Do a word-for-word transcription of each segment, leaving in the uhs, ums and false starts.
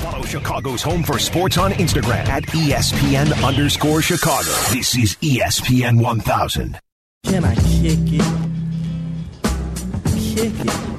Follow Chicago's Home for Sports on Instagram at E S P N underscore Chicago. This is E S P N one thousand. Can I kick it? Kick it.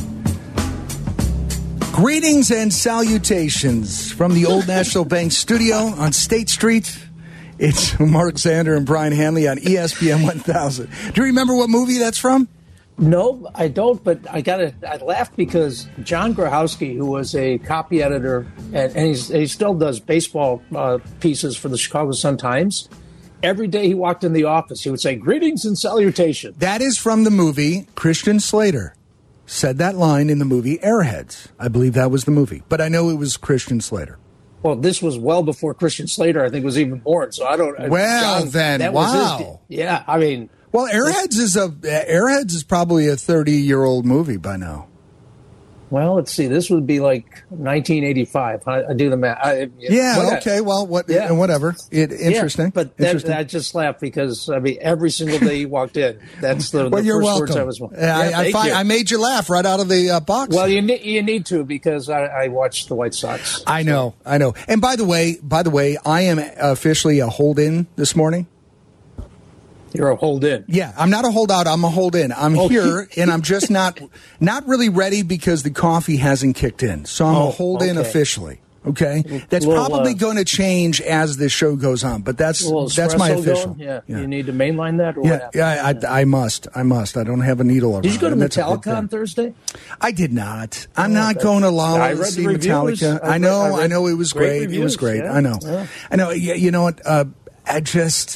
Greetings and salutations from the Old National Bank studio on State Street. It's Mark Zander and Brian Hanley on E S P N one thousand. Do you remember what movie that's from? No, I don't, but I got to I laughed because John Grahowski, who was a copy editor, and, and he's, he still does baseball uh, pieces for the Chicago Sun-Times, every day he walked in the office, he would say, greetings and salutations. That is from the movie. Christian Slater said that line in the movie Airheads. I believe that was the movie, but I know it was Christian Slater. Well, this was well before Christian Slater, I think, was even born, so I don't... Well, John, then, that wow. Was his, yeah, I mean... Well, Airheads is a Airheads is probably a thirty-year-old movie by now. Well, let's see. This would be like nineteen eighty-five. I, I do the math. I, yeah. whatever. Okay. Well, what? Yeah. Whatever. It, interesting. Yeah, but that, interesting. I just laughed because I mean, every single day you walked in, that's the, well, the you're first welcome. words I was. Yeah, I, I, find, I made you laugh right out of the uh, box. Well, you need you need to because I, I watched the White Sox. I know. I know. And by the way, by the way, I am officially a hold-in this morning. You're a hold in. Yeah, I'm not a holdout. I'm a hold in. I'm oh, here, and I'm just not not really ready because the coffee hasn't kicked in. So I'm oh, a hold in okay. officially. Okay, that's little, probably uh, going to change as the show goes on, but that's that's my official. Yeah. yeah, you need to mainline that. Or yeah, what yeah, I, yeah. I must. I must. I don't have a needle around. Did you go to Metallica on Thursday? I did not. I'm oh, not okay. going to Lolla I to read see the reviews. Metallica. I, I know. I, read I know. It was great. Reviews, it was great. yeah, I know. Yeah. I know. You, you know what? Uh, I just.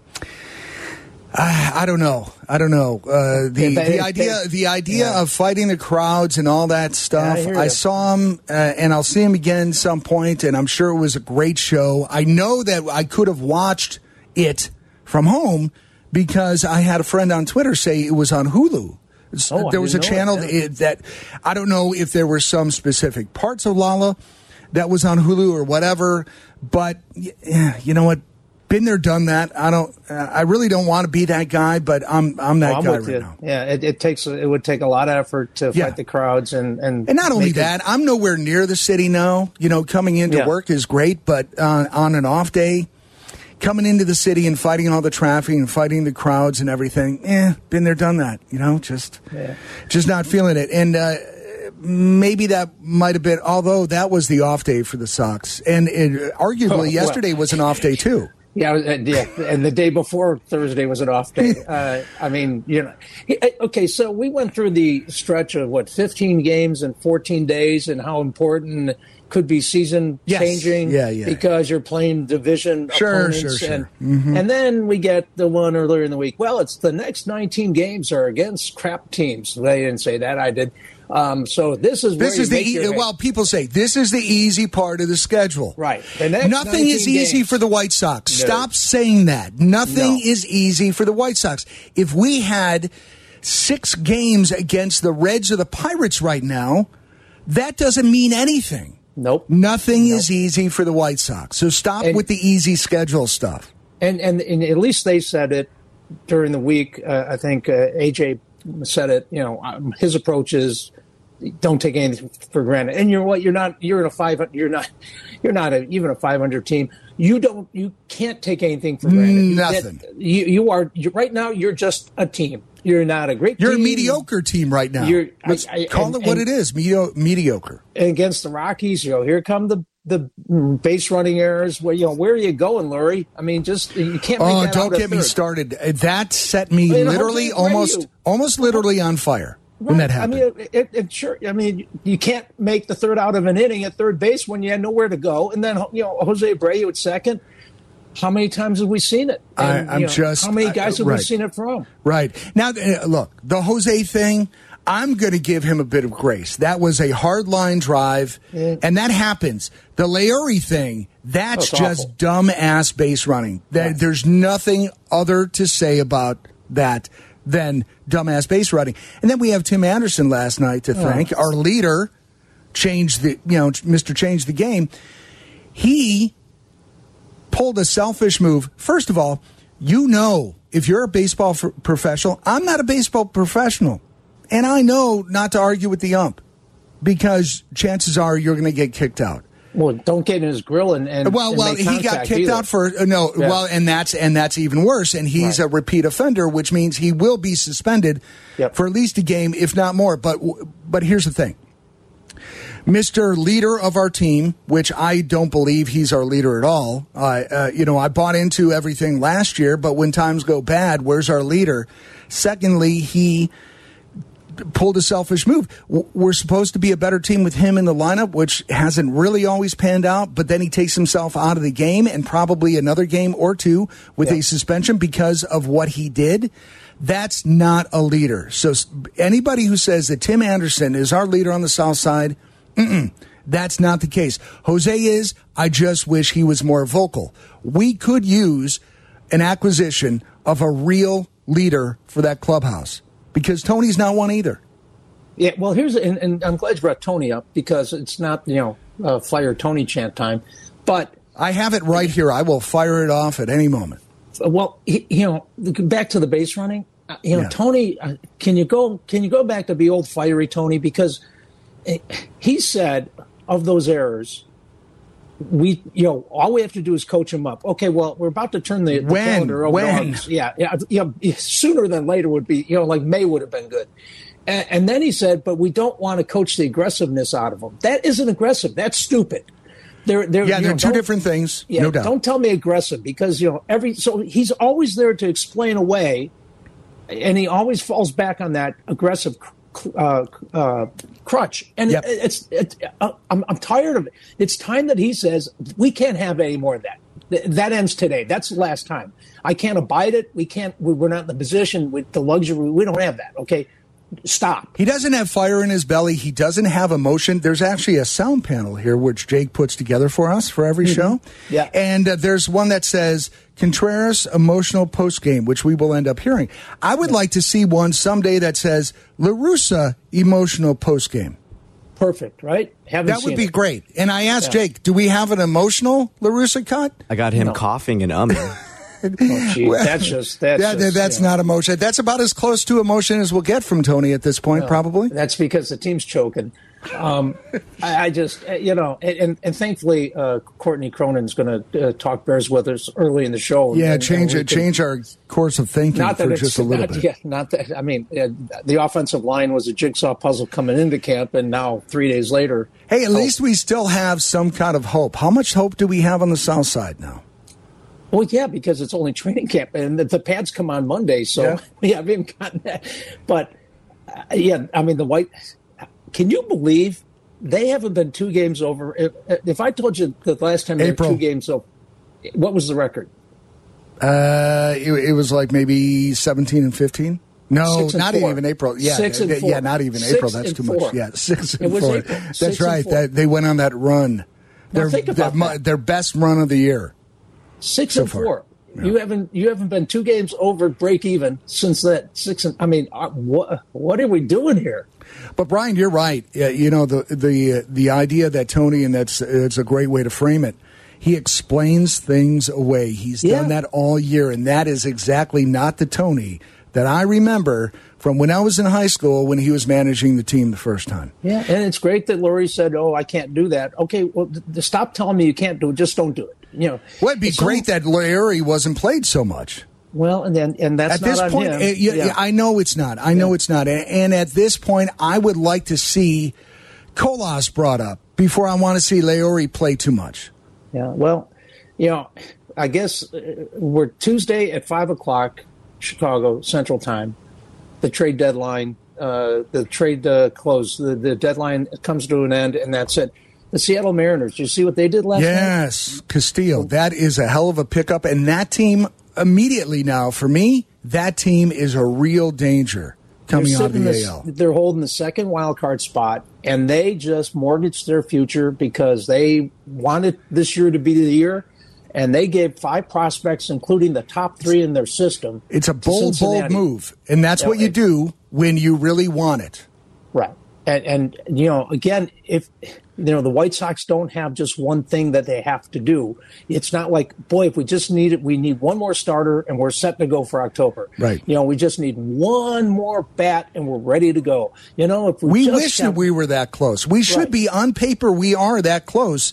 I, I don't know. I don't know. Uh, the the idea the idea yeah. of fighting the crowds and all that stuff. Yeah, I, I saw him, uh, and I'll see him again some point. And I'm sure it was a great show. I know that I could have watched it from home because I had a friend on Twitter say it was on Hulu. Oh, there was a channel it, yeah. that, that I don't know if there were some specific parts of Lolla that was on Hulu or whatever. But yeah, you know what? Been there, done that. I don't. Uh, I really don't want to be that guy, but I'm. I'm that oh, I'm guy right you. now. Yeah, it, it takes. It would take a lot of effort to yeah. fight the crowds and and. And not only it, that, I'm nowhere near the city now. You know, coming into yeah. work is great, but uh, on an off day, coming into the city and fighting all the traffic and fighting the crowds and everything. Eh, been there, done that. You know, just, yeah. just not feeling it. And uh, maybe that might have been. Although that was the off day for the Sox, and it, arguably oh, well. yesterday was an off day too. Yeah, yeah, and the day before Thursday was an off day. Uh, I mean, you know, okay. So we went through the stretch of what fifteen games in fourteen days, and how important could be season yes. changing. Yeah, yeah. Because you're playing division sure, opponents, sure, sure. and mm-hmm. and then we get the one earlier in the week. Well, it's the next nineteen games are against crap teams. They didn't say that. I did. Um, so this is where this you is the make e- your well. People say this is the easy part of the schedule. Right. The next Nothing is easy games. for the White Sox. No. Stop saying that. Nothing No. is easy for the White Sox. If we had six games against the Reds or the Pirates right now, that doesn't mean anything. Nope. Nothing nope. is easy for the White Sox. So stop and, with the easy schedule stuff. And, and and at least they said it during the week. Uh, I think uh, A J said it. You know, um, his approach is don't take anything for granted. And you're what? You're not. You're in a five. You're not. You're not a, even a five hundred team. You don't. You can't take anything for granted. Nothing. You you are you, right now. You're just a team. You're not a great. You're team. a mediocre team right now. You're, Let's I, I, call and, it what and, it is. Medio- mediocre. Against the Rockies, you know, here come the the base running errors. Where you know, where are you going, Lurie? I mean, just you can't. Make oh, that don't out get me third. started. That set me I mean, literally, Jose, almost, almost literally on fire. When that happened. I mean, it, it, sure. I mean, you can't make the third out of an inning at third base when you had nowhere to go. And then, you know, Jose Abreu at second. How many times have we seen it? And, I, I'm you know, just. How many guys have right. we seen it from? Right. Now, uh, look, the Jose thing, I'm going to give him a bit of grace. That was a hard line drive, yeah. and that happens. The Leury thing, that's oh, just awful. dumb ass base running. That, yeah. There's There's nothing other to say about that than dumbass base running. And then we have Tim Anderson last night to thank. Oh. Our leader changed the, you know, Mister Change the Game. He pulled a selfish move. First of all, you know, if you're a baseball f- professional, I'm not a baseball professional. And I know not to argue with the ump because chances are you're going to get kicked out. Well, don't get in his grill and, and well, and well, make he got contact kicked either. out for uh, no. Yeah. Well, and that's and that's even worse. And he's Right. a repeat offender, which means he will be suspended Yep. for at least a game, if not more. But but here's the thing, Mister Leader of our team, which I don't believe he's our leader at all. Uh, uh, you know, I bought into everything last year, but when times go bad, where's our leader? Secondly, he pulled a selfish move. We're supposed to be a better team with him in the lineup, which hasn't really always panned out, but then he takes himself out of the game and probably another game or two with Yeah. a suspension because of what he did. That's not a leader. So anybody who says that Tim Anderson is our leader on the South Side, mm-mm, that's not the case. Jose is. I just wish he was more vocal. We could use an acquisition of a real leader for that clubhouse. Because Tony's not one either. Yeah, well, here's and, and I'm glad you brought Tony up because it's not you know uh, fire Tony chant time, but I have it right here. I will fire it off at any moment. uh, well, he, you know, back to the base running. Uh, you know, Yeah. Tony, uh, can you go? Can you go back to be old fiery Tony? Because uh, he said of those errors, we you know all we have to do is coach him up. Okay, well, we're about to turn the, the When? calendar over. When? on us. Yeah, yeah, yeah. Sooner than later would be you know like May would have been good. And, and then he said, but we don't want to coach the aggressiveness out of them. That isn't aggressive. That's stupid. They're, they're, Yeah, you they're know, two don't- different things. Yeah, No doubt. don't tell me aggressive because you know every. So he's always there to explain away, and he always falls back on that aggressive uh, uh, crutch. And Yep. it, it's it, uh, I'm, I'm tired of it. It's time that he says we can't have any more of that. Th- That ends today. That's the last time. I can't abide it. We can't. we- We're not in the position with the luxury. We don't have that. Okay, stop. He doesn't have fire in his belly. He doesn't have emotion. There's actually a sound panel here, which Jake puts together for us for every show. Yeah. And uh, there's one that says Contreras emotional postgame, which we will end up hearing. I would like to see one someday that says La Russa emotional postgame. Perfect. Right. Haven't That would seen be it. great. And I asked Yeah. Jake, do we have an emotional La Russa cut? I got him No. coughing and umming. Oh, gee, that's just that's That- just, that's you know. not emotion. That's about as close to emotion as we'll get from Tony at this point, probably. That's because the team's choking. Um, I, I just, uh, you know, and, and thankfully, uh, Courtney Cronin's going to uh, talk Bears with us early in the show. Yeah, and, change and we it, can- change our course of thinking Not that for it's just a little not, bit. yeah, not that. I mean, uh, the offensive line was a jigsaw puzzle coming into camp, and now three days later. Hey, at oh, least we still have some kind of hope. How much hope do we have on the South Side now? Well, yeah, because it's only training camp, and the, the pads come on Monday, so Yeah. we haven't gotten that. But uh, yeah, I mean, the white. Can you believe they haven't been two games over? If, if I told you the last time they were April. two games over, what was the record? Uh, it, it was like maybe seventeen and fifteen. No, Six and not four. even April. Yeah, Six and yeah, four. yeah, not even Six April. That's and too four. much. Yeah, six and It was four. April. That's Six and right. four. That they went on that run. Now Their, think about their, mu- that. their best run of the year. Six So and far. four. You haven't you haven't been two games over break even since that six. And I mean, uh, what what are we doing here? But Brian, you're right. Yeah, you know the the uh, the idea that Tony, and that's it's a great way to frame it. He explains things away. He's Yeah. done that all year, and that is exactly not the Tony that I remember from when I was in high school when he was managing the team the first time. Yeah, and it's great that Laurie said, "Oh, I can't do that." Okay, well, th- th- stop telling me you can't do it. Just don't do it. You know, Well, it'd be It's great all- that Larry wasn't played so much. Well, and then and that's At not this on point, him. eh, yeah, Yeah. yeah, I know it's not. I know it's not. And, and at this point, I would like to see Colas brought up before I want to see Laori play too much. Yeah, well, you know, I guess uh, we're Tuesday at five o'clock, Chicago Central Time. The trade deadline, uh, the trade uh, close, the, the deadline comes to an end, and that's it. The Seattle Mariners. Did you see what they did last night? Yes, Castillo. That is a hell of a pickup. And that team, immediately now, for me, that team is a real danger coming They're out of sitting the this- A L. They're holding the second wild card spot, and they just mortgaged their future because they wanted this year to be the year, and they gave five prospects, including the top three in their system. It's a to bold, bold Cincinnati. move. And that's Yeah, what you it- do when you really want it. Right. And, and, you know, again, if, you know, the White Sox don't have just one thing that they have to do. It's not like, boy, if we just need it, we need one more starter and we're set to go for October. Right. You know, we just need one more bat and we're ready to go. You know, if we, We just wish have- that we were that close. We should Right. be, on paper, we are that close.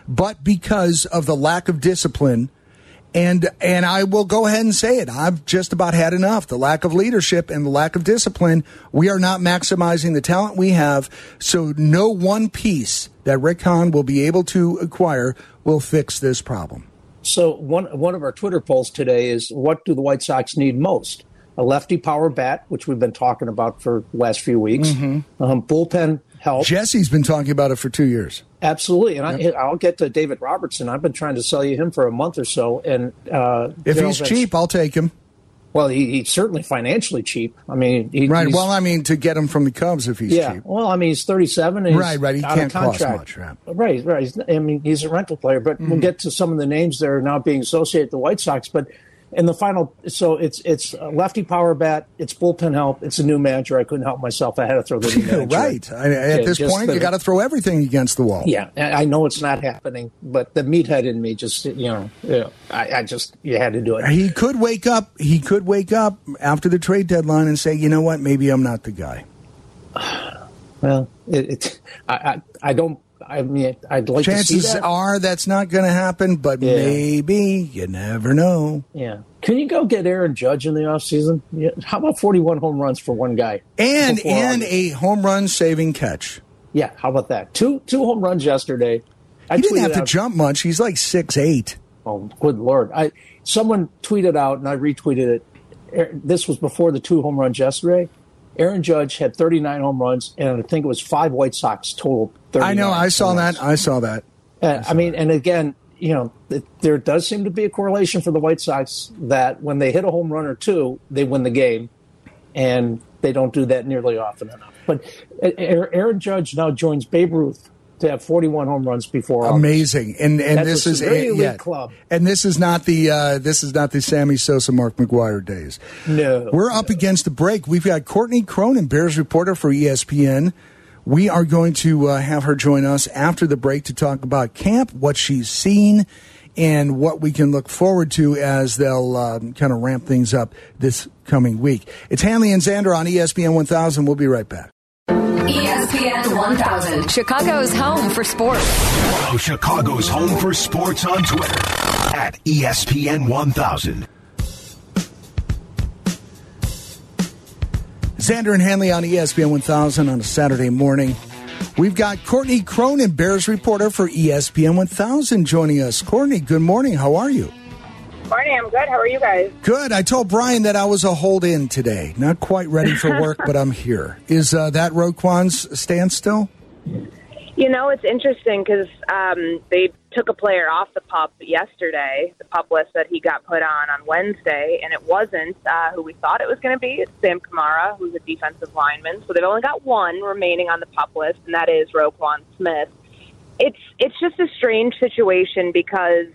but because of the lack of discipline. And and I will go ahead and say it. I've just about had enough. The lack of leadership and the lack of discipline. We are not maximizing the talent we have. So no one piece that Rick Hahn will be able to acquire will fix this problem. So one one of our Twitter polls today is, what do the White Sox need most? A lefty power bat, which we've been talking about for the last few weeks. Mm-hmm. Um, bullpen help. Jesse's been talking about it for two years. Absolutely. And yep. I, I'll get to David Robertson. I've been trying to sell you him for a month or so. And uh, if he's cheap, I'll take him. Well, he, he's certainly financially cheap. I mean, he, right. Well, I mean, to get him from the Cubs if he's yeah. cheap. Well, I mean, he's thirty-seven. And he's right, right. He out can't of contract. cost much. Right, right. right. He's, I mean, he's a rental player. But mm. we'll get to some of the names that are now being associated with the White Sox. But in the final, so it's it's a lefty power bat, it's bullpen help, it's a new manager. I couldn't help myself. I had to throw the new manager. Right. I, at yeah, this point, the, you got to throw everything against the wall. Yeah, I know it's not happening, but the meathead in me just, you know, you know I, I just, you had to do it. He could wake up, he could wake up after the trade deadline and say, you know what, maybe I'm not the guy. Well, it, it I, I, I don't, I mean, I'd like Chances to see that. are that's not going to happen, but yeah. maybe. You never know. Yeah. Can you go get Aaron Judge in the offseason? Yeah. How about forty-one home runs for one guy? And and a home run saving catch. Yeah, how about that? Two two home runs yesterday. I he didn't have to out, jump much. He's like six eight. Oh, good Lord. I Someone tweeted out, and I retweeted it. This was before the two home runs yesterday. Aaron Judge had thirty-nine home runs, and I think it was five White Sox total. I know. I saw that. I saw that. Uh, I, saw I mean, that. and again, you know, it, there does seem to be a correlation for the White Sox that when they hit a home run or two, they win the game, and they don't do that nearly often enough. But Aaron Judge now joins Babe Ruth to have forty-one home runs before. Amazing, and and That's this a is very a elite yeah. club. And this is not the uh, this is not the Sammy Sosa, Mark McGwire days. No, we're up no. against the break. We've got Courtney Cronin, Bears reporter for E S P N. We are going to uh, have her join us after the break to talk about camp, what she's seen, and what we can look forward to as they'll um, kind of ramp things up this coming week. It's Hanley and Xander on E S P N one thousand. We'll be right back. E S P N one thousand, Chicago's home for sports. Follow Chicago's home for sports on Twitter at E S P N one thousand. Xander and Hanley on E S P N one thousand on a Saturday morning. We've got Courtney Cronin, Bears reporter for E S P N one thousand, joining us. Courtney, good morning. How are you? Morning, I'm good. How are you guys? Good. I told Brian that I was a hold-in today. Not quite ready for work, but I'm here. Is uh, that Roquan's stance still? You know, it's interesting because um, they took a player off the pup yesterday, the pup list that he got put on on Wednesday, and it wasn't uh, who we thought it was going to be. It's Sam Kamara, who's a defensive lineman. So they've only got one remaining on the pup list, and that is Roquan Smith. It's it's just a strange situation because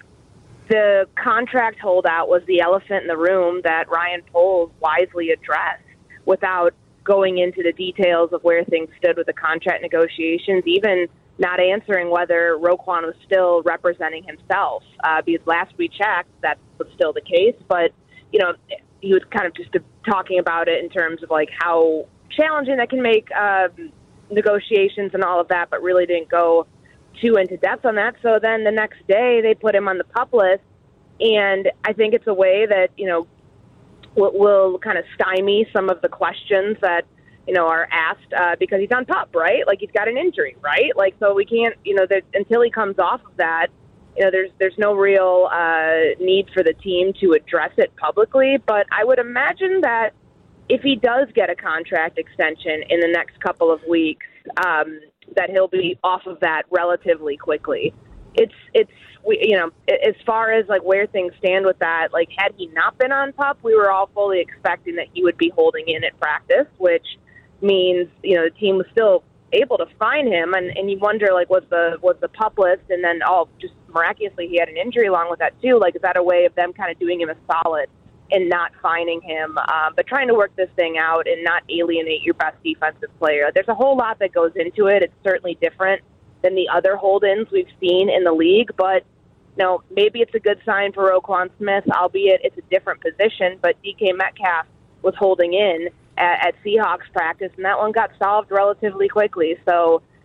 the contract holdout was the elephant in the room that Ryan Poles wisely addressed without going into the details of where things stood with the contract negotiations, even not answering whether Roquan was still representing himself. Uh, because last we checked, that was still the case. But, you know, he was kind of just talking about it in terms of, like, how challenging that can make uh, negotiations and all of that, but really didn't go too into depth on that. So then the next day they put him on the pup list, and I think it's a way that, you know, will, will kind of stymie some of the questions that, you know, are asked uh, because he's on pup, right? Like, he's got an injury, right? Like, so we can't, you know, that until he comes off of that, you know, there's there's no real uh, need for the team to address it publicly. But I would imagine that if he does get a contract extension in the next couple of weeks, um, that he'll be off of that relatively quickly. It's, it's, we, you know, as far as like where things stand with that, like had he not been on pup, we were all fully expecting that he would be holding in at practice, which means, you know, the team was still able to find him. And, and you wonder, like, was the, was the pup list, and then, oh, just miraculously he had an injury along with that too. Like, is that a way of them kind of doing him a solid and not finding him, um, but trying to work this thing out and not alienate your best defensive player? There's a whole lot that goes into it. It's certainly different than the other hold-ins we've seen in the league, but you know, maybe it's a good sign for Roquan Smith, albeit it's a different position. But D K Metcalf was holding in at, at Seahawks practice, and that one got solved relatively quickly. So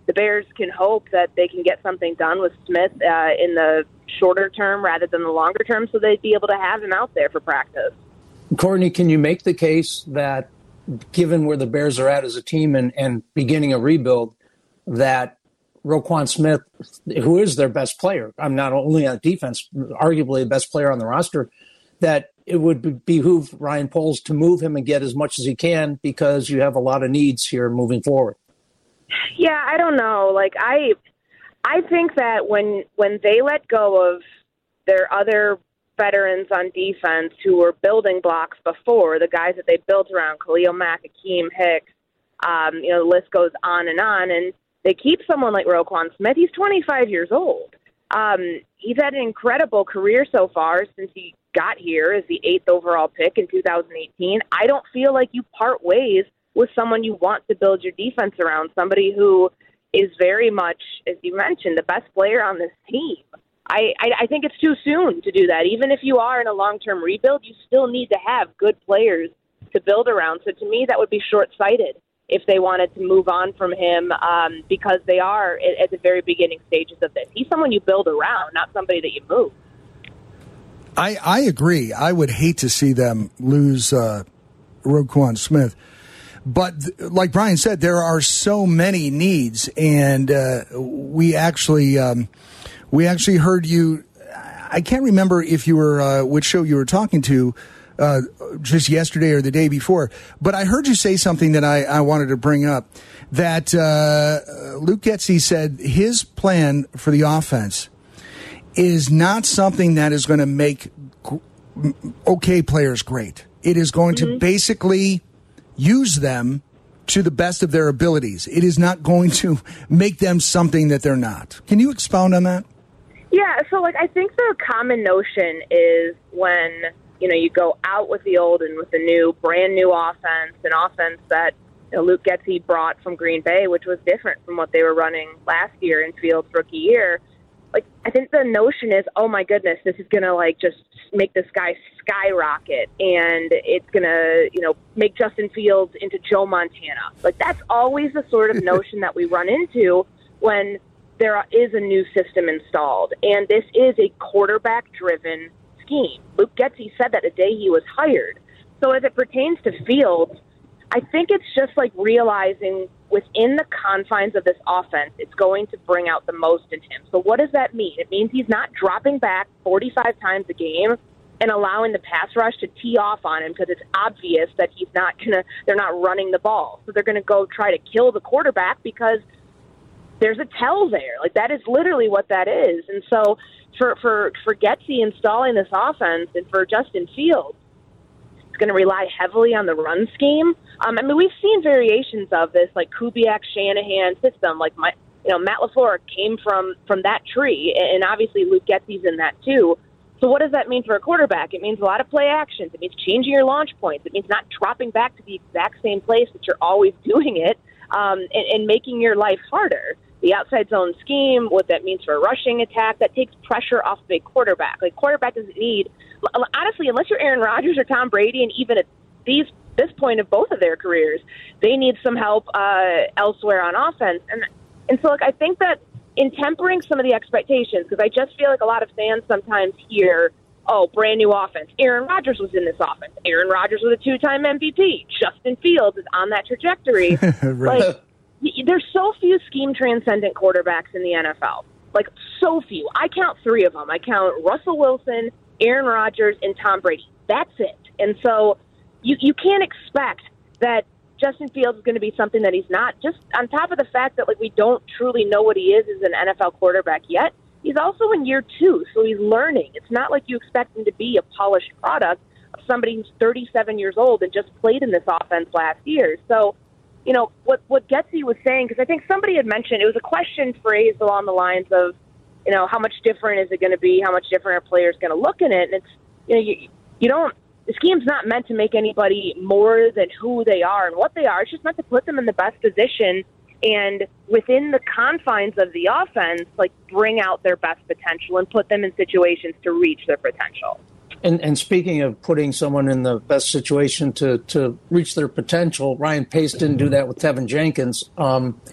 the Bears can hope that they can get something done with Smith uh, in the shorter term rather than the longer term, so they'd be able to have him out there for practice. Courtney, can you make the case that, given where the Bears are at as a team and, and beginning a rebuild, that Roquan Smith, who is their best player, I'm not only on defense, arguably the best player on the roster, that it would behoove Ryan Poles to move him and get as much as he can, because you have a lot of needs here moving forward? Yeah, I don't know. Like, I I think that when when they let go of their other veterans on defense who were building blocks before, the guys that they built around, Khalil Mack, Akeem Hicks, um, you know, the list goes on and on, and they keep someone like Roquan Smith. He's twenty-five years old. Um, he's had an incredible career so far since he got here as the eighth overall pick in two thousand eighteen. I don't feel like you part ways with someone you want to build your defense around, somebody who is very much, as you mentioned, the best player on this team. I, I, I think it's too soon to do that. Even if you are in a long-term rebuild, you still need to have good players to build around. So to me, that would be short-sighted if they wanted to move on from him, um, because they are at, at the very beginning stages of this. He's someone you build around, not somebody that you move. I, I agree. I would hate to see them lose uh, Roquan Smith. But th- like Brian said, there are so many needs, and uh, we actually um, we actually heard you. I can't remember if you were uh, which show you were talking to uh, just yesterday or the day before, but I heard you say something that I, I wanted to bring up. That uh, Luke Getsy said his plan for the offense is not something that is going to make okay players great. It is going mm-hmm. to basically use them to the best of their abilities. It is not going to make them something that they're not. Can you expound on that? Yeah, so like I think the common notion is when, you know, you go out with the old and with the new, brand new offense, an offense that, you know, Luke Getsy brought from Green Bay, which was different from what they were running last year in Fields' rookie year. Like, I think the notion is, oh my goodness, this is going to like just make this guy skyrocket, and it's going to, you know, make Justin Fields into Joe Montana. Like, that's always the sort of notion that we run into when there is a new system installed. And this is a quarterback-driven scheme. Luke Getsy said that the day he was hired. So as it pertains to Fields, I think it's just like realizing within the confines of this offense, it's going to bring out the most in him. So what does that mean? It means he's not dropping back forty-five times a game and allowing the pass rush to tee off on him because it's obvious that he's not gonna. They're not running the ball, so they're going to go try to kill the quarterback because there's a tell there. Like, that is literally what that is. And so for for for Getsy installing this offense and for Justin Fields, it's going to rely heavily on the run scheme. Um, I mean, we've seen variations of this, like Kubiak Shanahan system. Like, my, you know, Matt LaFleur came from from that tree, and obviously Luke Getsy's in that too. So what does that mean for a quarterback? It means a lot of play actions. It means changing your launch points. It means not dropping back to the exact same place that you're always doing it, um, and, and making your life harder. The outside zone scheme, what that means for a rushing attack, that takes pressure off of a quarterback. Like, quarterback doesn't need, honestly, unless you're Aaron Rodgers or Tom Brady, and even at these this point of both of their careers, they need some help uh, elsewhere on offense. And and so, like, I think that in tempering some of the expectations, because I just feel like a lot of fans sometimes hear, oh, brand new offense. Aaron Rodgers was in this offense. Aaron Rodgers was a two-time M V P. Justin Fields is on that trajectory. Right. Like, there's so few scheme-transcendent quarterbacks in the N F L. Like, so few. I count three of them. I count Russell Wilson, Aaron Rodgers, and Tom Brady. That's it. And so you you can't expect that Justin Fields is going to be something that he's not. Just on top of the fact that, like, we don't truly know what he is as an N F L quarterback yet, he's also in year two, so he's learning. It's not like you expect him to be a polished product of somebody who's thirty-seven years old and just played in this offense last year. So, you know, what, what Getsy was saying, because I think somebody had mentioned, it was a question phrased along the lines of, you know, how much different is it going to be? How much different are players going to look in it? And it's, you know, you, you don't, the scheme's not meant to make anybody more than who they are and what they are. It's just meant to put them in the best position and within the confines of the offense, like, bring out their best potential and put them in situations to reach their potential. And, and speaking of putting someone in the best situation to, to reach their potential, Ryan Pace didn't do that with Tevin Jenkins. Um,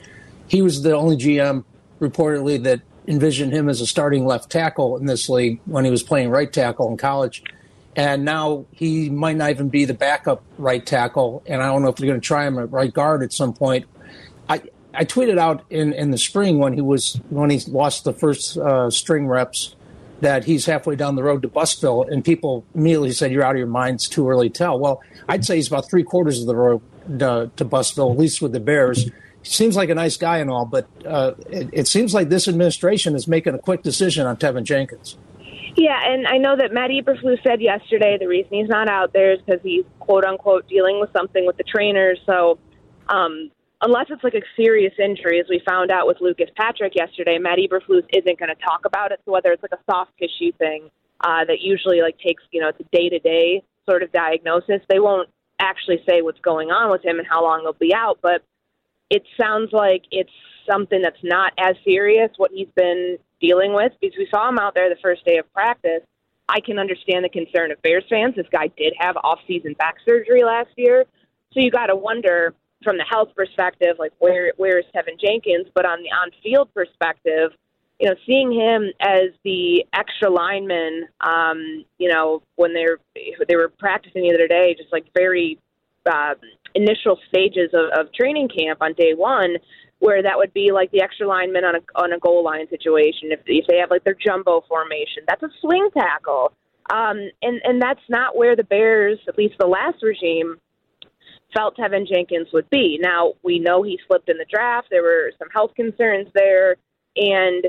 he was the only G M reportedly that envisioned him as a starting left tackle in this league when he was playing right tackle in college. And now he might not even be the backup right tackle. And I don't know if they're going to try him at right guard at some point. I I tweeted out in, in the spring when he was when he lost the first uh, string reps that he's halfway down the road to Bustville, and people immediately said, "You're out of your mind. It's too early to tell." Well, I'd say he's about three quarters of the road to, to Bustville, at least with the Bears. He seems like a nice guy and all, but uh, it, it seems like this administration is making a quick decision on Tevin Jenkins. Yeah, and I know that Matt Eberflus said yesterday the reason he's not out there is because he's, quote-unquote, dealing with something with the trainers. So um, unless it's like a serious injury, as we found out with Lucas Patrick yesterday, Matt Eberflus isn't going to talk about it. So whether it's like a soft tissue thing uh, that usually like takes, you know, it's a day-to-day sort of diagnosis, they won't actually say what's going on with him and how long he'll be out. But it sounds like it's something that's not as serious, what he's been dealing with, because we saw him out there the first day of practice. I can understand the concern of Bears fans. This guy did have off-season back surgery last year. So you got to wonder from the health perspective, like where where is Tevin Jenkins? But on the on-field perspective, you know, seeing him as the extra lineman, um, you know, when they're they were practicing the other day, just like very uh, initial stages of, of training camp on day one, where that would be like the extra lineman on a on a goal line situation. If if they have like their jumbo formation, that's a swing tackle, um, and and that's not where the Bears, at least the last regime, felt Tevin Jenkins would be. Now we know he slipped in the draft. There were some health concerns there, and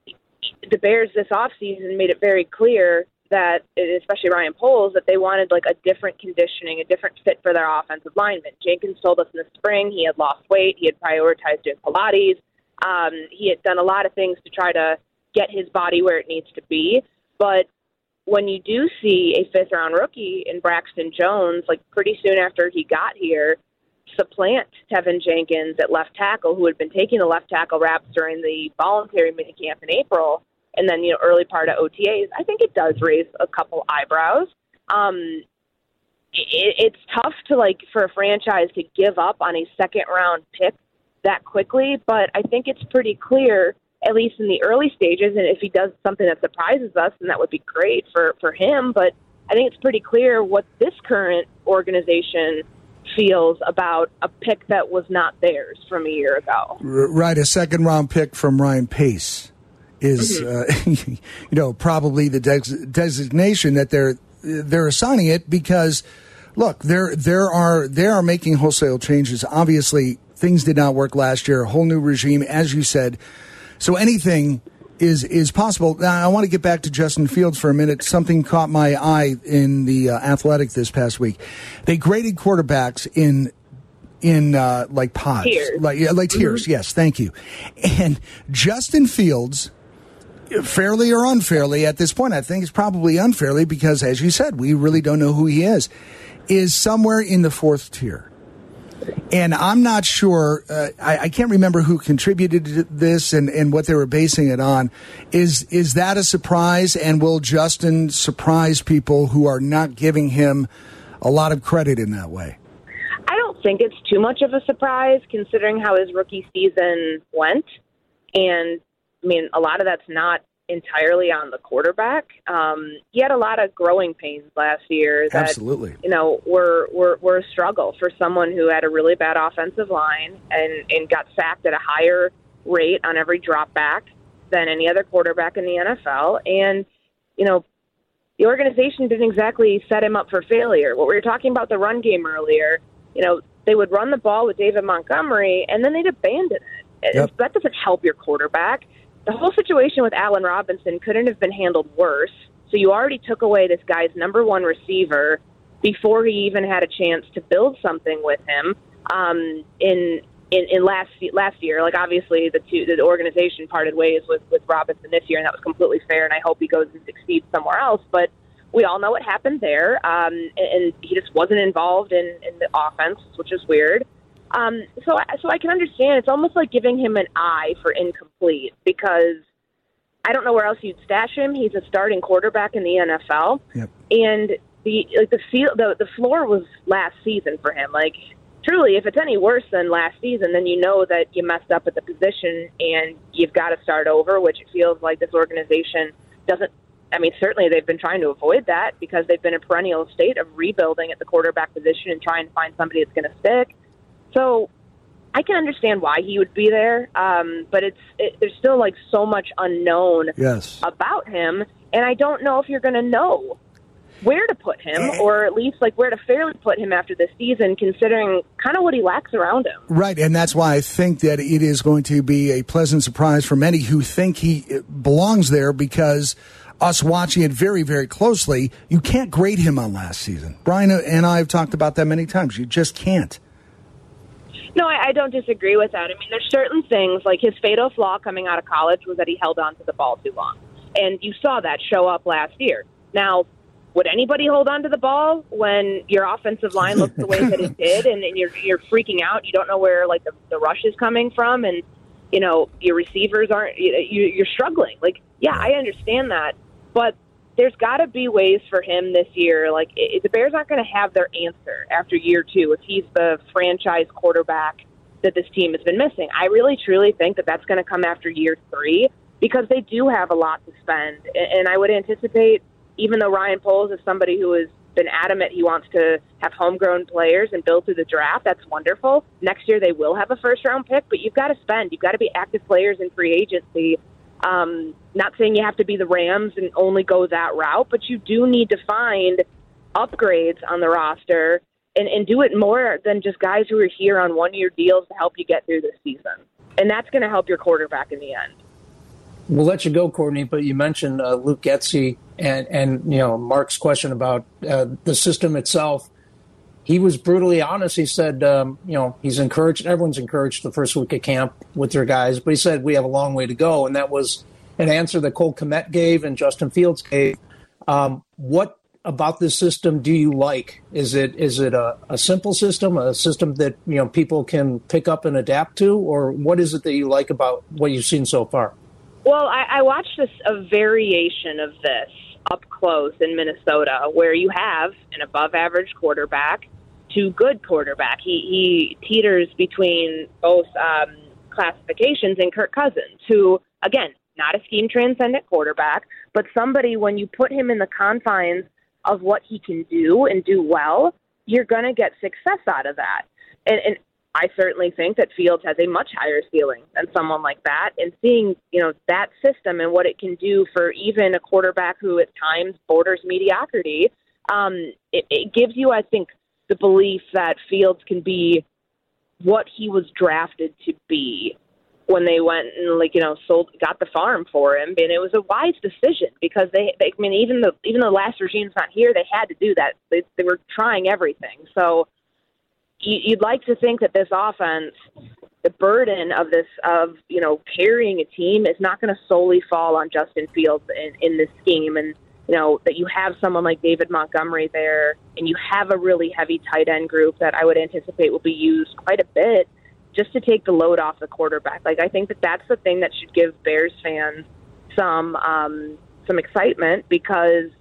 the Bears this offseason made it very clear that, especially Ryan Poles, that they wanted like a different conditioning, a different fit for their offensive linemen. Jenkins told us in the spring he had lost weight, he had prioritized doing Pilates, um, he had done a lot of things to try to get his body where it needs to be. But when you do see a fifth-round rookie in Braxton Jones, like pretty soon after he got here, supplant Tevin Jenkins at left tackle, who had been taking the left tackle reps during the voluntary minicamp in April, and then, you know, early part of O T As, I think it does raise a couple eyebrows. Um, it, it's tough to, like, for a franchise to give up on a second-round pick that quickly, but I think it's pretty clear, at least in the early stages, and if he does something that surprises us, then that would be great for, for him, but I think it's pretty clear what this current organization feels about a pick that was not theirs from a year ago. Right, a second-round pick from Ryan Pace is, mm-hmm. uh, you know, probably the des- designation that they're they're assigning it because, look, there there are they are making wholesale changes. Obviously, things did not work last year. A whole new regime, as you said. So anything is is possible. Now, I want to get back to Justin Fields for a minute. Something caught my eye in the uh, Athletic this past week. They graded quarterbacks in. in uh, like pods, tiers. like yeah, like tiers. Mm-hmm. Yes, thank you. And Justin Fields, fairly or unfairly at this point, I think it's probably unfairly because, as you said, we really don't know who he is, is somewhere in the fourth tier. And I'm not sure, uh, I, I can't remember who contributed to this and, and what they were basing it on. Is is that a surprise? And will Justin surprise people who are not giving him a lot of credit in that way? I don't think it's too much of a surprise considering how his rookie season went. And, I mean, a lot of that's not entirely on the quarterback. Um, he had a lot of growing pains last year that, Absolutely. you know, were, were, were a struggle for someone who had a really bad offensive line and, and got sacked at a higher rate on every drop back than any other quarterback in the N F L. And, you know, the organization didn't exactly set him up for failure. What we were talking about the run game earlier, you know, they would run the ball with David Montgomery, and then they'd abandon it. Yep. That doesn't help your quarterback. The whole situation with Allen Robinson couldn't have been handled worse. So you already took away this guy's number one receiver before he even had a chance to build something with him. Um, in in, in last last year, like obviously the two the organization parted ways with with Robinson this year, and that was completely fair. And I hope he goes and succeeds somewhere else. But we all know what happened there, um, and he just wasn't involved in, in the offense, which is weird. Um, so, so I can understand. It's almost like giving him an I for incomplete because I don't know where else you'd stash him. He's a starting quarterback in the N F L, yep. and the like the field, the the floor was last season for him. Like truly, if it's any worse than last season, then you know that you messed up at the position and you've got to start over, which it feels like this organization doesn't. I mean, certainly they've been trying to avoid that because they've been in a perennial state of rebuilding at the quarterback position and trying to find somebody that's going to stick. So I can understand why he would be there, um, but it's it, there's still like so much unknown yes. about him, and I don't know if you're going to know where to put him, or at least like where to fairly put him after this season, considering kind of what he lacks around him. Right, and that's why I think that it is going to be a pleasant surprise for many who think he belongs there, because us watching it very, very closely, you can't grade him on last season. Brian and I have talked about that many times. You just can't. No, I, I don't disagree with that. I mean, there's certain things, like his fatal flaw coming out of college was that he held on to the ball too long. And you saw that show up last year. Now, would anybody hold on to the ball when your offensive line looks the way that it did, and, and you're you're freaking out? You don't know where like the, the rush is coming from, and you know your receivers aren't. You, you're struggling. Like, yeah, I understand that, but there's got to be ways for him this year. Like, it, the Bears aren't going to have their answer after year two if he's the franchise quarterback that this team has been missing. I really, truly think that that's going to come after year three, because they do have a lot to spend, and, and I would anticipate. Even though Ryan Poles is somebody who has been adamant he wants to have homegrown players and build through the draft, that's wonderful. Next year they will have a first-round pick, but you've got to spend. You've got to be active players in free agency. Um, not saying you have to be the Rams and only go that route, but you do need to find upgrades on the roster and, and do it more than just guys who are here on one-year deals to help you get through this season. And that's going to help your quarterback in the end. We'll let you go, Courtney, but you mentioned uh, Luke Getsy and, and, you know, Mark's question about uh, the system itself. He was brutally honest. He said, um, you know, he's encouraged, everyone's encouraged the first week of camp with their guys, but he said we have a long way to go. And that was an answer that Cole Kmet gave and Justin Fields gave. Um, what about this system do you like? Is it is it a, a simple system, a system that, you know, people can pick up and adapt to, or what is it that you like about what you've seen so far? Well, I, I watched this, a variation of this up close in Minnesota, where you have an above-average quarterback to good quarterback. He, he teeters between both um, classifications in Kirk Cousins, who, again, not a scheme-transcendent quarterback, but somebody, when you put him in the confines of what he can do and do well, you're going to get success out of that. And, and I certainly think that Fields has a much higher ceiling than someone like that. And seeing, you know, that system and what it can do for even a quarterback who at times borders mediocrity, um, it, it gives you, I think, the belief that Fields can be what he was drafted to be when they went and, like, you know, sold, got the farm for him. And it was a wise decision because they, they I mean, even the even the last regime's not here, they had to do that. They, they were trying everything. So you'd like to think that this offense, the burden of this, of, you know, carrying a team is not going to solely fall on Justin Fields in, in this scheme. And, you know, that you have someone like David Montgomery there and you have a really heavy tight end group that I would anticipate will be used quite a bit just to take the load off the quarterback. Like, I think that that's the thing that should give Bears fans some, um, some excitement, because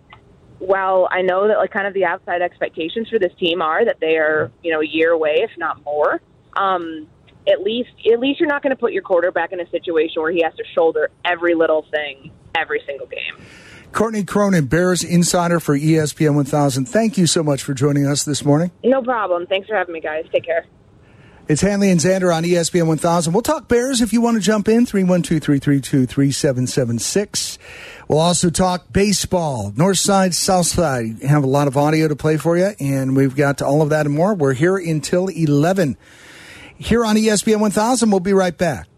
while I know that, like, kind of the outside expectations for this team are that they are, you know, a year away, if not more, um, at least at least you're not going to put your quarterback in a situation where he has to shoulder every little thing every single game. Courtney Cronin, Bears insider for E S P N one thousand. Thank you so much for joining us this morning. No problem. Thanks for having me, guys. Take care. It's Hanley and Xander on E S P N one thousand. We'll talk Bears if you want to jump in, three one two, three three two, three seven seven six. We'll also talk baseball, north side, south side. We have a lot of audio to play for you, and we've got all of that and more. We're here until eleven. Here on E S P N one thousand, we'll be right back.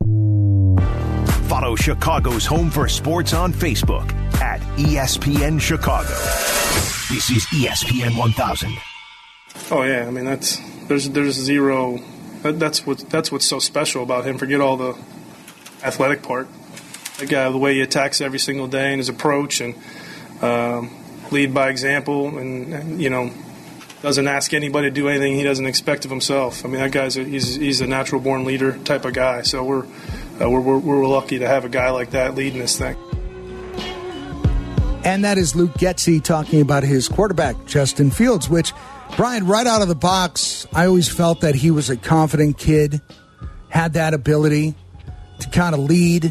Follow Chicago's Home for Sports on Facebook at E S P N Chicago. This is E S P N one thousand. Oh yeah, I mean that's there's there's zero. That, that's what that's what's so special about him. Forget all the athletic part. The guy, the way he attacks every single day and his approach, and um, lead by example, and, and you know doesn't ask anybody to do anything he doesn't expect of himself. I mean that guy's a, he's he's a natural born leader type of guy. So we're uh, we're, we're we're lucky to have a guy like that leading this thing. And that is Luke Getsy talking about his quarterback, Justin Fields, which Brian, right out of the box, I always felt that he was a confident kid, had that ability to kind of lead.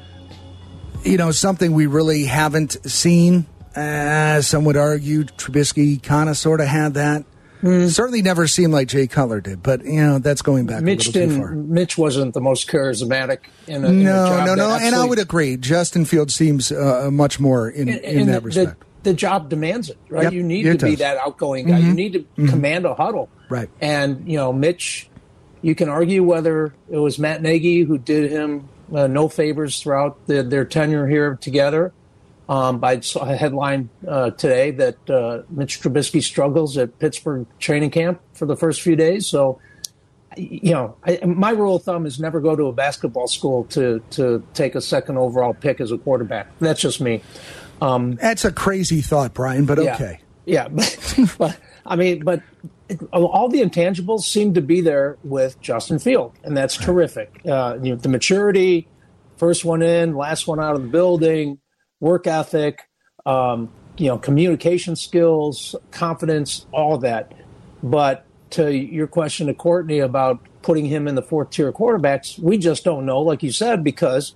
You know, something we really haven't seen. Uh, some would argue Trubisky kind of sort of had that. Mm. Certainly never seemed like Jay Cutler did, but, you know, that's going back Mitch a little too far. Mitch wasn't the most charismatic in a, no, in a job. No, no, no, actually, and I would agree. Justin Fields seems uh, much more in, and, in and that the, respect. The, the job demands it, right? Yep, you need to it be does. that outgoing guy. Mm-hmm. You need to mm-hmm. command a huddle. Right. And, you know, Mitch, you can argue whether it was Matt Nagy who did him uh, no favors throughout the, their tenure here together. Um, I saw a headline uh, today that uh, Mitch Trubisky struggles at Pittsburgh training camp for the first few days. So, you know, I, my rule of thumb is never go to a basketball school to to take a second overall pick as a quarterback. That's just me. Um, That's a crazy thought, Brian, but yeah, okay. Yeah, but, but I mean, but it, all the intangibles seem to be there with Justin Field, and that's terrific. Uh, you know, the maturity, first one in, last one out of the building. Work ethic, um, you know, communication skills, confidence, all of that. But to your question to Courtney about putting him in the fourth tier quarterbacks, we just don't know, like you said, because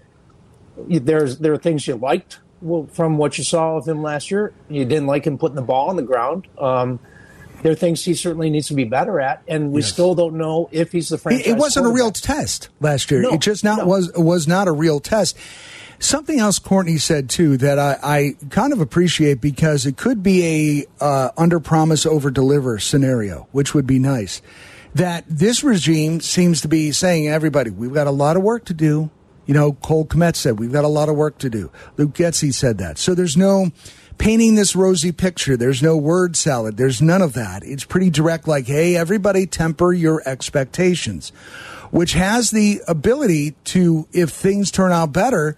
there's there are things you liked from what you saw of him last year. You didn't like him putting the ball on the ground. Um, there are things he certainly needs to be better at, and we yes. still don't know if he's the franchise. It wasn't a real test last year. No, it just not no. was was not a real test. Something else Courtney said, too, that I, I kind of appreciate because it could be a uh, under-promise, over-deliver scenario, which would be nice. That this regime seems to be saying, everybody, we've got a lot of work to do. You know, Cole Kmet said, we've got a lot of work to do. Luke Getsy said that. So there's no painting this rosy picture. There's no word salad. There's none of that. It's pretty direct, like, hey, everybody temper your expectations, which has the ability to, if things turn out better,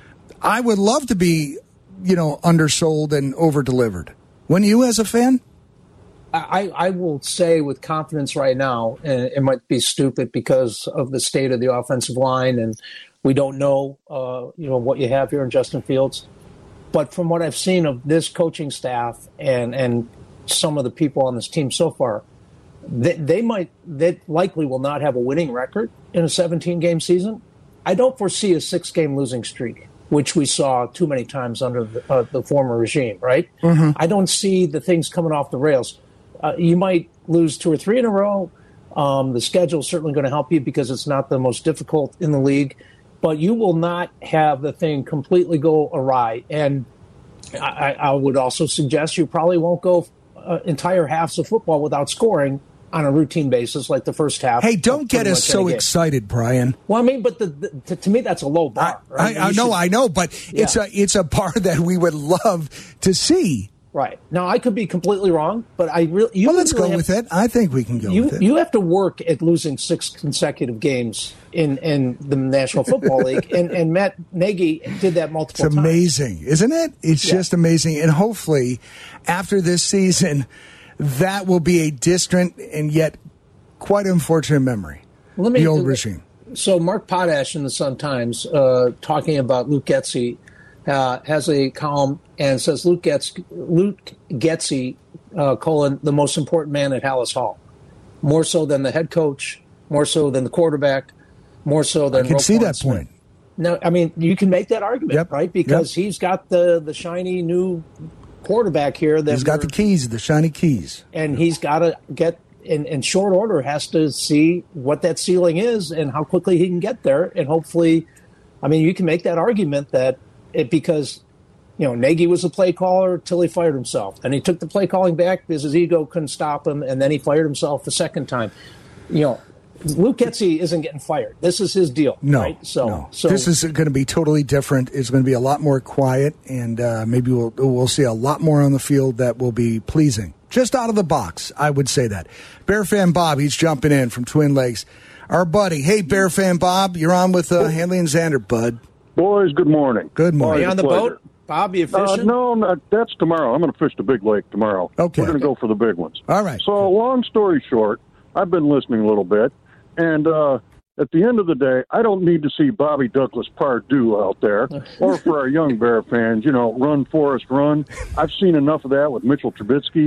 I would love to be, you know, undersold and over-delivered. Wouldn't you as a fan? I, I will say with confidence right now, and it might be stupid because of the state of the offensive line, and we don't know, uh, you know, what you have here in Justin Fields. But from what I've seen of this coaching staff and, and some of the people on this team so far, they, they might, they likely will not have a winning record in a seventeen-game season. I don't foresee a six-game losing streak, which we saw too many times under the, uh, the former regime, right? Mm-hmm. I don't see the things coming off the rails. Uh, you might lose two or three in a row. Um, the schedule is certainly going to help you because it's not the most difficult in the league. But you will not have the thing completely go awry. And I, I would also suggest you probably won't go uh, entire halves of football without scoring on a routine basis, like the first half. Hey, don't get us so excited, Brian. Well, I mean, but the, the, to, to me, that's a low bar. I, right? I, I know, should, I know, but yeah. it's a it's a bar that we would love to see. Right. Now, I could be completely wrong, but I really... You well, let's really go have, with it. I think we can go you, with it. You have to work at losing six consecutive games in, in the National Football League, and, and Matt Nagy did that multiple it's times. It's amazing, isn't it? It's yeah. just amazing. And hopefully, after this season, that will be a distant and yet quite unfortunate memory. Let me, the old regime. So Mark Potash in the Sun-Times, uh, talking about Luke Getsy, uh, has a column and says Luke Getsy, Luke Getsy uh, colon, the most important man at Hallis Hall. More so than the head coach, more so than the quarterback, more so than I can Roquan see that Smith. point. No, I mean, you can make that argument, yep. right? Because yep. he's got the, the shiny new quarterback here. That he's got the keys, the shiny keys. And he's got to get, in, in short order, has to see what that ceiling is and how quickly he can get there. And hopefully, I mean, you can make that argument that it because, you know, Nagy was a play caller till he fired himself. And he took the play calling back because his ego couldn't stop him. And then he fired himself the second time. You know, Luke Getsy isn't getting fired. This is his deal. No, right? so, no. so this is going to be totally different. It's going to be a lot more quiet, and uh, maybe we'll we'll see a lot more on the field that will be pleasing. Just out of the box, I would say that. Bear Fan Bob, he's jumping in from Twin Lakes. Our buddy, hey, Bear Fan Bob, you're on with uh, Hanley and Xander, bud. Boys, good morning. Good morning. Are you on the pleasure. boat? Bob, you fishing? Uh, no, no, that's tomorrow. I'm going to fish the big lake tomorrow. Okay. We're going to go for the big ones. All right. So, long story short, I've been listening a little bit, and uh, at the end of the day, I don't need to see Bobby Douglas Pardue out there, or for our young Bear fans, you know, run, Forrest, run. I've seen enough of that with Mitchell Trubisky.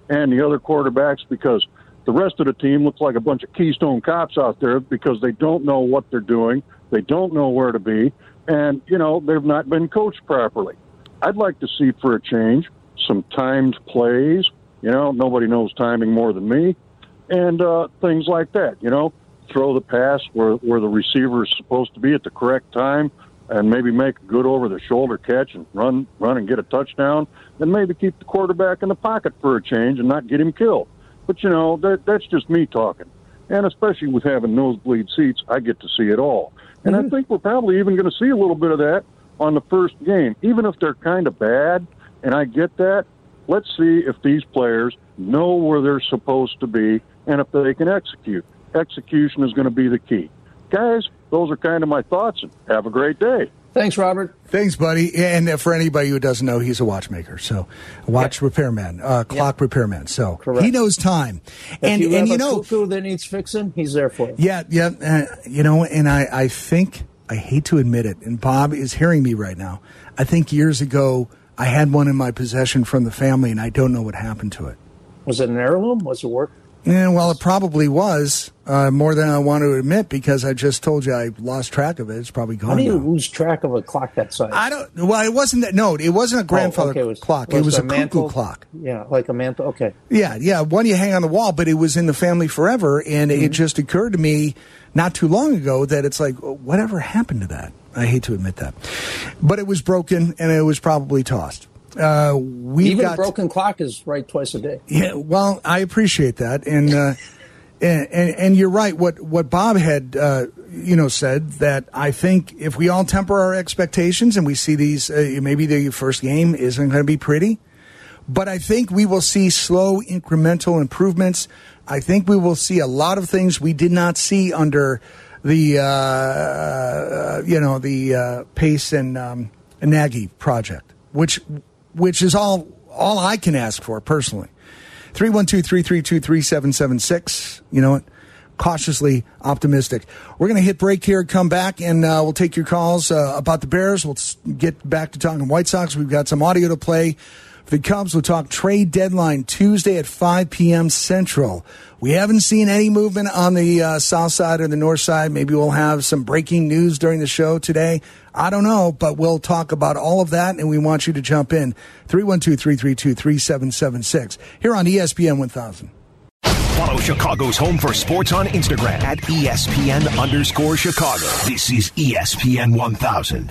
and the other quarterbacks, because the rest of the team looks like a bunch of Keystone Cops out there because they don't know what they're doing. They don't know where to be. And, you know, they've not been coached properly. I'd like to see, for a change, some timed plays. You know, nobody knows timing more than me. And uh, things like that, you know. Throw the pass where, where the receiver is supposed to be at the correct time and maybe make a good over-the-shoulder catch and run run and get a touchdown. And maybe keep the quarterback in the pocket for a change and not get him killed. But, you know, that, that's just me talking. And especially with having nosebleed seats, I get to see it all. And mm-hmm. I think we're probably even going to see a little bit of that on the first game. Even if they're kind of bad, and I get that, let's see if these players know where they're supposed to be and if they can execute. Execution is going to be the key. Guys, those are kind of my thoughts, and have a great day. Thanks, Robert. Thanks, buddy. And for anybody who doesn't know, he's a watchmaker. So, a watch yeah. repairman, uh, clock yeah. repairman. So, Correct. He knows time. If and you and have you a know, cuckoo that needs fixing, he's there for you. Yeah, yeah. Uh, you know, and I, I think, I hate to admit it, and Bob is hearing me right now. I think years ago, I had one in my possession from the family, and I don't know what happened to it. Was it an heirloom? Was it work? Yeah, well, it probably was uh, more than I want to admit because I just told you I lost track of it. It's probably gone. How do you now. lose track of a clock that size? I don't. Well, it wasn't that. No, it wasn't a grandfather oh, okay. it was, clock. Was it was it a, a cuckoo mantle? clock. Yeah, like a mantle. Okay. Yeah, yeah. One you hang on the wall, but it was in the family forever, and mm-hmm. it just occurred to me not too long ago that it's like, whatever happened to that? I hate to admit that, but it was broken and it was probably tossed. Uh, we even got, a broken clock is right twice a day. Yeah, well, I appreciate that, and uh, and, and and you're right. What what Bob had uh, you know said that I think if we all temper our expectations and we see these, uh, maybe the first game isn't going to be pretty, but I think we will see slow incremental improvements. I think we will see a lot of things we did not see under the uh, you know the uh, Pace and um, Nagy project, which. Which is all all I can ask for personally. three one two, three three two, three seven seven six. You know what? Cautiously optimistic. We're going to hit break here, come back, and uh, we'll take your calls uh, about the Bears. We'll get back to talking White Sox. We've got some audio to play. For the Cubs, we'll talk trade deadline Tuesday at five p.m. Central. We haven't seen any movement on the uh, south side or the north side. Maybe we'll have some breaking news during the show today. I don't know, but we'll talk about all of that, and we want you to jump in. three one two, three three two, three seven seven six here on E S P N one thousand. Follow Chicago's Home for Sports on Instagram at E S P N underscore Chicago. This is E S P N one thousand.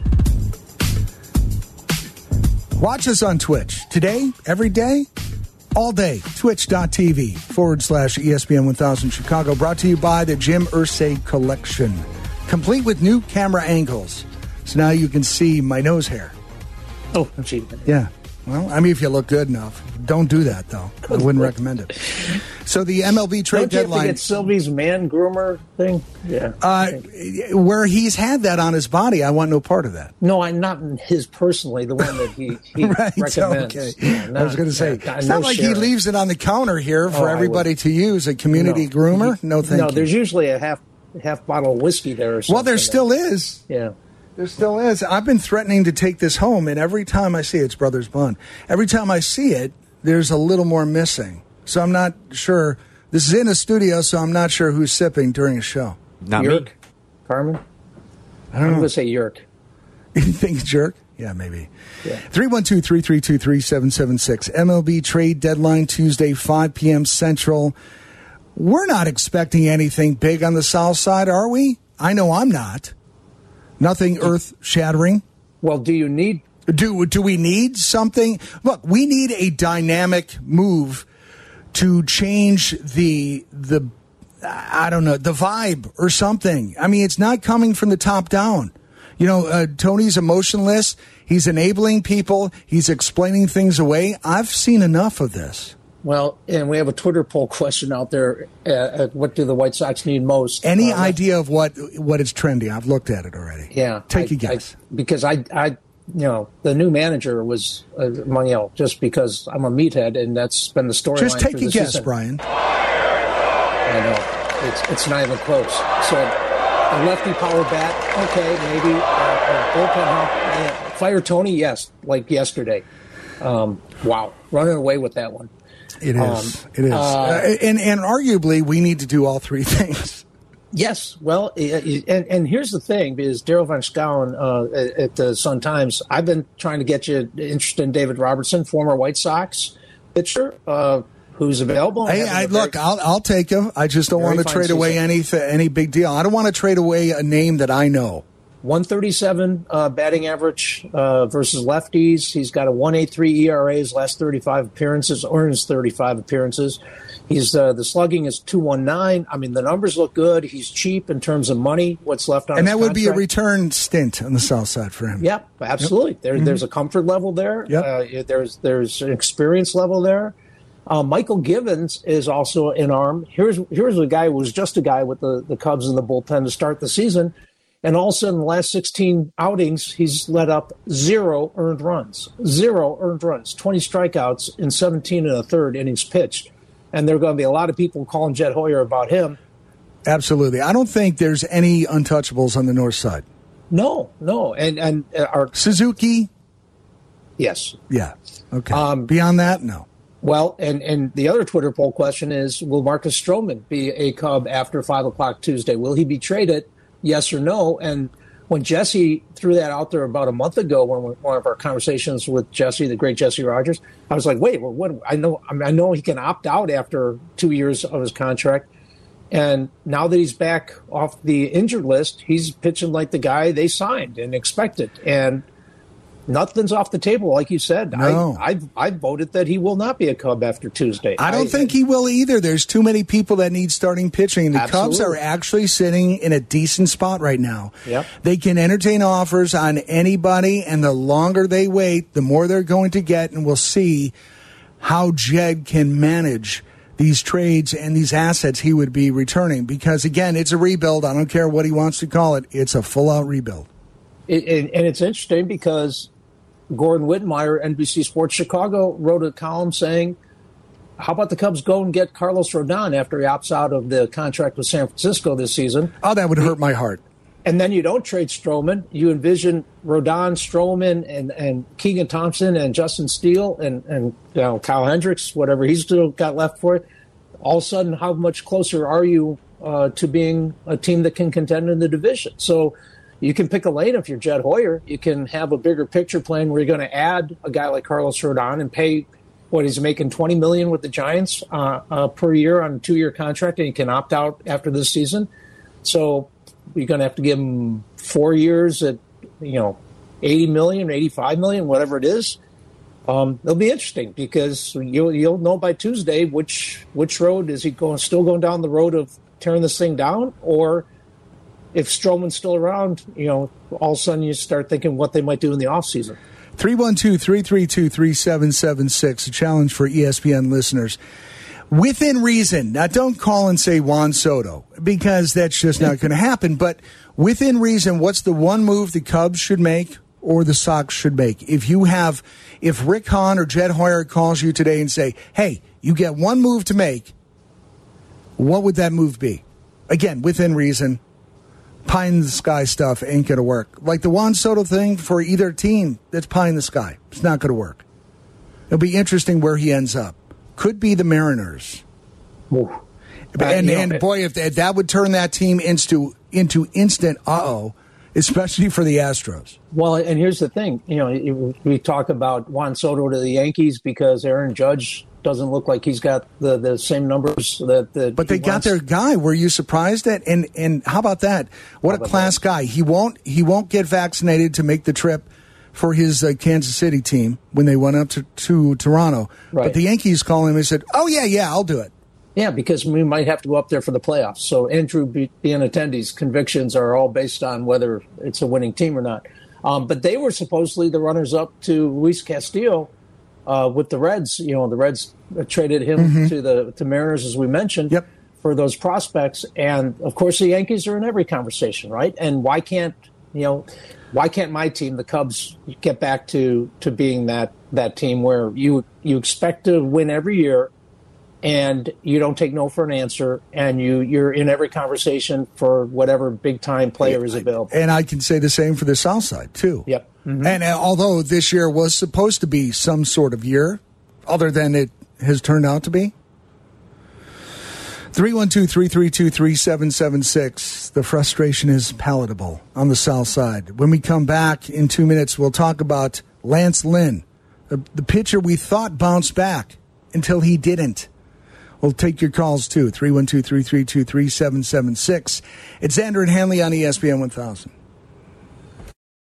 Watch us on Twitch today, every day, all day. Twitch.tv forward slash ESPN one thousand Chicago. Brought to you by the Jim Irsay Collection. Complete with new camera angles. So now you can see my nose hair. Oh, gee. Yeah. Well, I mean, if you look good enough. Don't do that, though. I wouldn't recommend it. So the M L B trade Don't you deadline. Have to get Sylvie's man groomer thing? Yeah. Uh, where he's had that on his body, I want no part of that. No, I'm not his personally, the one that he, he right, recommends. Okay. Yeah, not, I was going to say, yeah, it's no not like sharing. he leaves it on the counter here for oh, everybody to use, a community no. groomer. No, thank no, you. No, there's usually a half half bottle of whiskey there or something. Well, there still there. is. Yeah. There still is. I've been threatening to take this home, and every time I see it, it's Brothers Bond. Every time I see it, there's a little more missing. So I'm not sure. This is in a studio, so I'm not sure who's sipping during a show. Not Yerk? me. Carmen? I don't I'm know. going to say Yerk. You think it's Jerk? Yeah, maybe. Yeah. three one two, three three two, three seven seven six. M L B trade deadline Tuesday, five p.m. Central. We're not expecting anything big on the south side, are we? I know I'm not. Nothing earth-shattering. Well, do you need... Do do we need something? Look, we need a dynamic move to change the the I don't know the vibe or something. I mean, it's not coming from the top down. You know, uh, Tony's emotionless. He's enabling people. He's explaining things away. I've seen enough of this. Well, and we have a Twitter poll question out there. Uh, what do the White Sox need most? Any uh, idea of what what is trending? I've looked at it already. Yeah, take I, a guess. I, because I, I, you know, the new manager was, uh, you know, just because I'm a meathead, and that's been the storyline. Just take a a guess, season. Brian. I know it's it's not even close. So a lefty power bat, okay, maybe uh, uh, bullpen help. Yeah. Fire Tony, yes, like yesterday. Um, wow, running away with that one. It is. Um, it is. Uh, uh, and, and arguably, we need to do all three things. Yes. Well, and, and here's the thing, because Daryl Van Schouwen uh, at the Sun-Times, I've been trying to get you interested in David Robertson, former White Sox pitcher, uh, who's available. Hey, I, look, I'll, I'll take him. I just don't want to trade season. away any, any big deal. I don't want to trade away a name that I know. one thirty-seven uh, batting average uh, versus lefties. He's got a one point eight three E R A his last thirty-five appearances, or his thirty-five appearances. He's uh, the slugging is two nineteen. I mean, the numbers look good. He's cheap in terms of money. What's left on and his that would contract. be a return stint on the south side for him. Yep, absolutely. Yep. There, mm-hmm. There's a comfort level there. Yep. Uh, there's there's an experience level there. Uh, Michael Givens is also an arm. Here's here's a guy who was just a guy with the, the Cubs in the bullpen to start the season. And all of a sudden, the last sixteen outings, he's let up zero earned runs. Zero earned runs. twenty strikeouts in seventeen and a third innings pitched. And there are going to be a lot of people calling Jed Hoyer about him. Absolutely. I don't think there's any untouchables on the north side. No, no. And and our Suzuki? Yes. Yeah. Okay. Um, Beyond that, no. Well, and, and the other Twitter poll question is, will Marcus Stroman be a Cub after five o'clock Tuesday? Will he be traded? Yes or no? And when Jesse threw that out there about a month ago, when we, one of our conversations with Jesse, the great Jesse Rogers, I was like, "Wait, well, what? I know, I, mean, I know he can opt out after two years of his contract, and now that he's back off the injured list, he's pitching like the guy they signed and expected, and nothing's off the table, like you said. No. I, I I voted that he will not be a Cub after Tuesday. I don't I, think he will either. There's too many people that need starting pitching. The absolutely. Cubs are actually sitting in a decent spot right now. Yep. They can entertain offers on anybody, and the longer they wait, the more they're going to get, and we'll see how Jed can manage these trades and these assets he would be returning. Because, again, it's a rebuild. I don't care what he wants to call it. It's a full-out rebuild. It, it, and it's interesting because Gordon Wittenmeyer, N B C Sports Chicago, wrote a column saying, how about the Cubs go and get Carlos Rodon after he opts out of the contract with San Francisco this season? Oh, that would hurt my heart. And then you don't trade Stroman. You envision Rodon, Stroman, and, and Keegan Thompson and Justin Steele and, and you know, Kyle Hendricks, whatever he's still got left for it. All of a sudden, how much closer are you uh, to being a team that can contend in the division? So you can pick a lane if you're Jed Hoyer. You can have a bigger picture plan where you're going to add a guy like Carlos Rodon and pay what he's making twenty million dollars with the Giants uh, uh, per year on a two-year contract, and he can opt out after this season. So you're going to have to give him four years at, you know, eighty million dollars, eighty-five million dollars, whatever it is. Um, it'll be interesting because you'll you'll know by Tuesday which which road is he going still going down the road of tearing this thing down, or if Stroman's still around, you know, all of a sudden you start thinking what they might do in the offseason. three one two, three three two, three seven seven six, a challenge for E S P N listeners. Within reason. Now, don't call and say Juan Soto, because that's just not going to happen. But within reason, what's the one move the Cubs should make or the Sox should make? If you have, if Rick Hahn or Jed Hoyer calls you today and say, hey, you get one move to make, what would that move be? Again, within reason. Pie in the sky stuff ain't going to work. Like the Juan Soto thing for either team, that's pie in the sky. It's not going to work. It'll be interesting where he ends up. Could be the Mariners. Ooh. And, and, uh, and boy, if that, that would turn that team into into instant uh-oh, especially for the Astros. Well, and here's the thing. You know, we talk about Juan Soto to the Yankees because Aaron Judge doesn't look like he's got the, the same numbers that, that but they wants. got their guy. Were you surprised at? And and how about that? What how a class that? guy. He won't he won't get vaccinated to make the trip for his uh, Kansas City team when they went up to, to Toronto. Right. But the Yankees called him and said, "Oh yeah, yeah, I'll do it." Yeah, because we might have to go up there for the playoffs. So Andrew Benintendi's convictions are all based on whether it's a winning team or not. Um, but they were supposedly the runners-up to Luis Castillo uh, with the Reds. You know, the Reds traded him mm-hmm. to the to Mariners, as we mentioned, yep. for those prospects. And, of course, the Yankees are in every conversation, right? And why can't, you know, why can't my team, the Cubs, get back to, to being that, that team where you you expect to win every year, and you don't take no for an answer, and you, you're in every conversation for whatever big-time player is available. And I can say the same for the South Side, too. Yep. Mm-hmm. And uh, although this year was supposed to be some sort of year, other than it has turned out to be? three one two, three three two, three seven seven six. The frustration is palatable on the south side. When we come back in two minutes, we'll talk about Lance Lynn, the, the pitcher we thought bounced back until he didn't. We'll take your calls, too. three one two, three three two, three seven seven six. It's Xander and Hanley on E S P N one thousand.